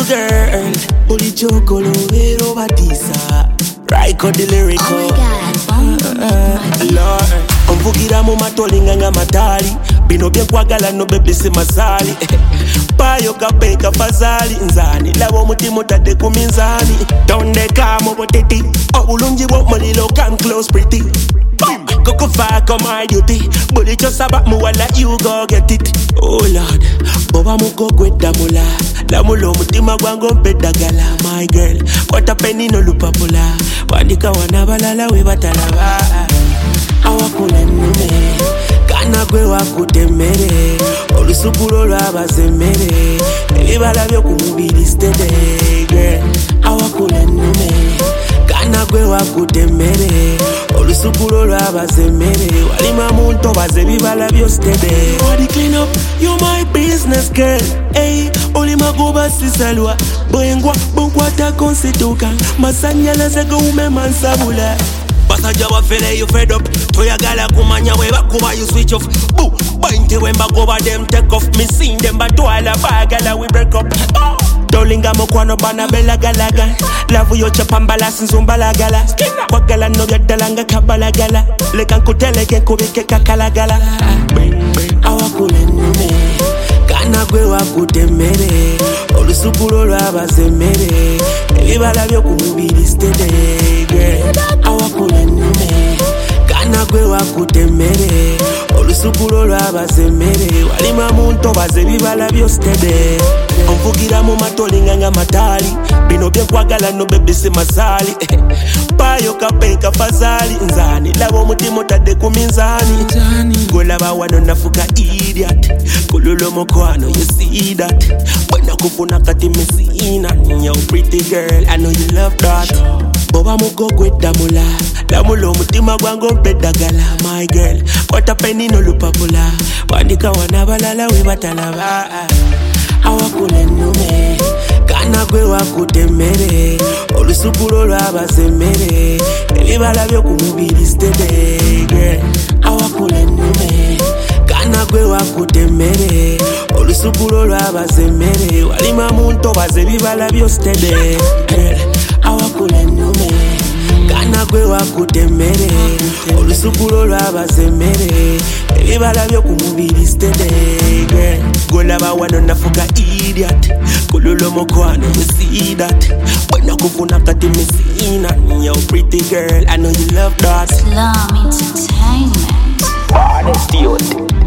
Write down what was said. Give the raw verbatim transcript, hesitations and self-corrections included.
girl. Holy chocolo, vero batisa. Right on the lyrical. Oh my God, uh, Lord. Omvugira mu matolinga nga matali. Bino bye kwagala no bebe se masali. Payo kapeka fazali nzani. Labo mutima tade ku minzani. Donde kamo boteti. Obulungi bwo mulilo come close pretty. Go go far come my duty. Bully just about me while you go get it. Oh Lord, boba muko kweda mula. La mulo mutima gwango mpeda gala. My girl, what a penny no lupapula. Wandika wanabalala we batalaba. Awakule nume kana gwe wakutemere olusukuro lwabazemere ebibala byokumubiri stede girl. Awakule nume kana gwe wakutemere olusukuro lwabazemere walima muntu baze ebibala byo stede. Body clean up, you my business girl. Hey, olima goba sisalwa boyengwa bonkwata konsituka masanyalaze gaume mansabula. Basaja wafele you fed up. Toyagala kumanya we bakuba you switch off. Boo, bointe when bagoba them take off. Me seen them but twala bagala we break up. Oh. Dolinga mokwano bana bela galaga. Lavu yo chapambala sinzumbala gala. Wagala no yadalanga kabala gala. Lekan kutele ken kubike kakala gala. Awakule nume kana gwe wakutemere olusukuro lwabazemere ebibala byokumubiri stede girl. Awakule nume kana gwe wakutemere olusukuro lwabazemere walima muntu baze ebibala byo stede. Omvugira mu matolinga nga matali. Bino bye kwagala no bebe se masali. Payo kapeka fazali nzani. Labo mutima tade ku minzani. Golaba wano nafuka idiot. Kululo mokwano you see that. Wena kufuna kati mesina. Yo pretty girl I know you love that. Boba muko kweda mula. Lamulo mutima gwango mpeda gala. My girl what a penny no lupapula. Wandika wanabalala we batalaba. Awakule nume kana gwe wakutemere olusukuro lwabazemere ebibala byokumubiri stede girl. Awakule nume kana gwe wakutemere olusukuro lwabazemere walima muntu baze ebibala byo stede girl. Awakule nume kana gwe wakutemere olusukuro lwabazemere ebibala byokumubiri stede girl. Golaba wano nafuka idiot. Kululo mokwano you see that. Wena kufuna kati mesina. Yo pretty girl I know you love that. Slum Entertainment. Honest youth.